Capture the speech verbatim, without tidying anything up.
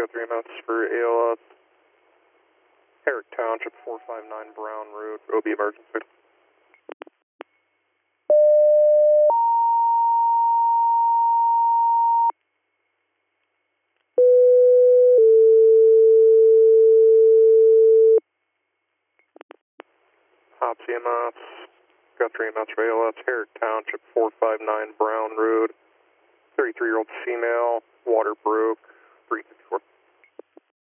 go three M S for A L S. Herrick Township, four five nine Brown Road, O B emergency. Hop C M S, got three M S for A L S, Herrick Township, four five nine Brown Road, thirty-three-year-old female, water broke, breathing